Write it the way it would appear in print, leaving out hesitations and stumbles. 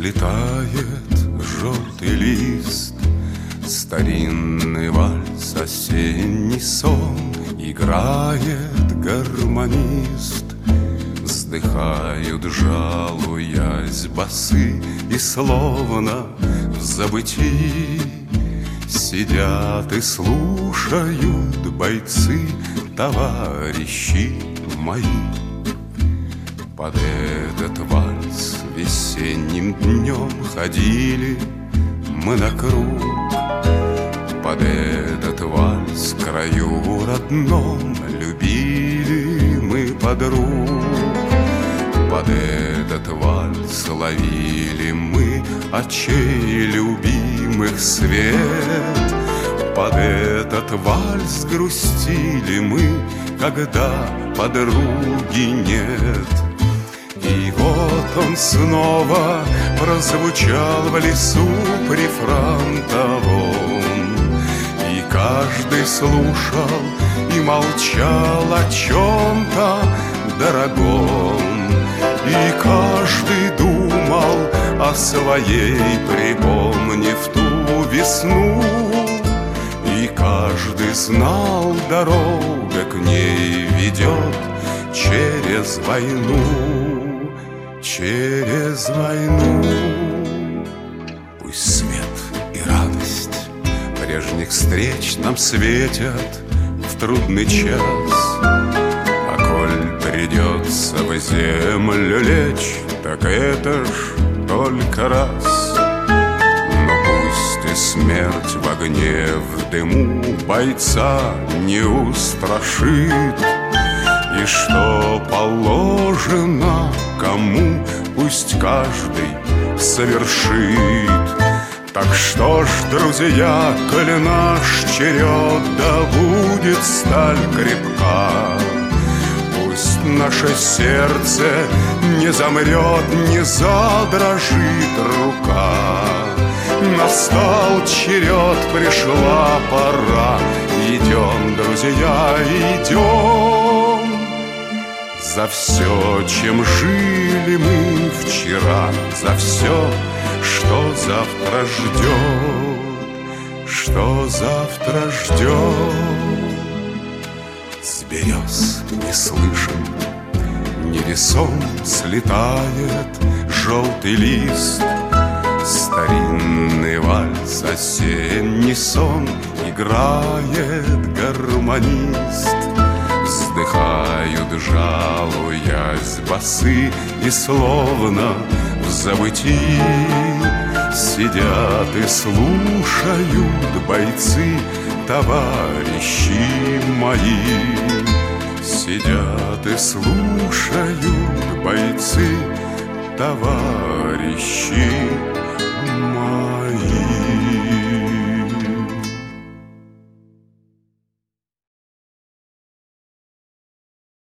слетает желтый лист, старинный вальс, осенний сон, играет гармонист. Вздыхают, жалуясь, басы, и словно в забытии сидят и слушают бойцы, товарищи мои. Под этот вальс весенним днем ходили мы на круг. Под этот вальс в краю родном любили мы подруг. Под этот вальс ловили мы очей любимых свет. Под этот вальс грустили мы, когда подруги нет. И вот он снова прозвучал в лесу прифронтовом, и каждый слушал и молчал о чем-то дорогом, и каждый думал о своей, припомнив ту весну, и каждый знал, дорога к ней ведет через войну, через войну. Пусть свет и радость прежних встреч нам светят в трудный час, а коль придется в землю лечь, так это ж только раз. Но пусть и смерть в огне, в дыму бойца не устрашит, и что положено кому, пусть каждый совершит. Так что ж, друзья, коли наш черед, да будет сталь крепка, пусть наше сердце не замрет, не задрожит рука. Настал черед, пришла пора, идем, друзья, идем. За все, чем жили мы вчера, за все, что завтра ждет, что завтра ждет. С берез не слышен, невесом слетает желтый лист, старинный вальс, осенний сон, играет гармонист. Вздыхают, жалуясь, басы, и словно в забытии сидят и слушают бойцы, товарищи мои. Сидят и слушают бойцы, товарищи